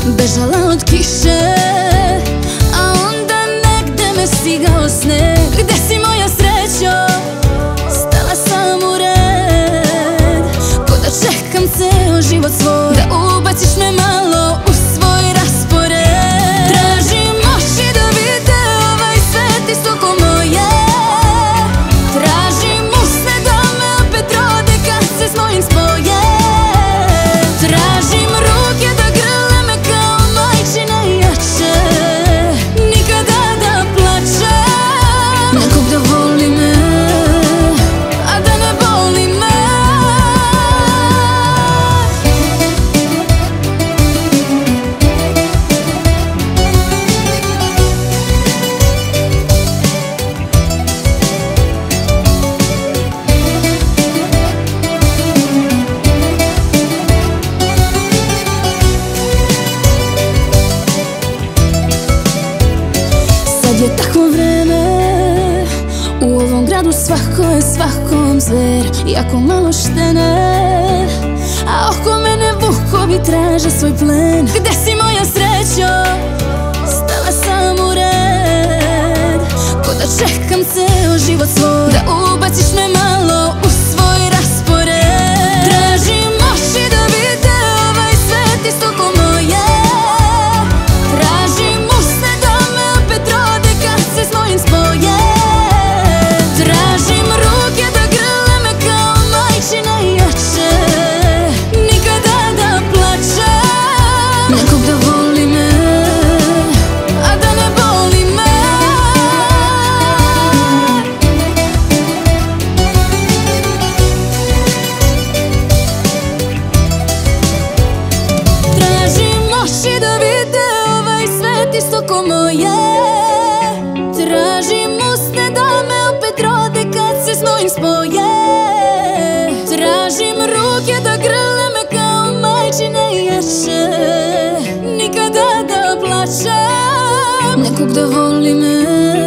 bežala od kiše, a onda negde me stigao sneg. Gde si moja srećo, stala sam u red, ko da čekam ceo život svoj, da ubaciš me malo u svoj raspored. Tražim oči da vide ovaj svet isto ko moje, tražim usne da me opet rode kad se s mojim spoje, tražim ruke da grle me kao majčine jače, nikada da plačem, nekog da voli me, a da ne boli me. Sad je tako vreme, u ovom gradu svako je svakom zver, jako malo štene, a oko mene vukovi traže svoj plen. Gde si moja srećo, stala sam u red, ko da čekam ceo život svoj, da ubaciš me malo u svoj raspored. Tražim oči da vide ovaj svet isto ko moje, tražim usne da me opet rode kad se s mojim spoje, tražim ruke da grle me kao majčine jače, nikada da plačem, nekog da voli me, a da ne boli me. Tražim oči da vide ovaj svet isto ko moje, tražim usne da me opet rode kad se s mojim spoje, tražim ruke da grle me kao majčine jače, nikada da plačem, nekog da voli me.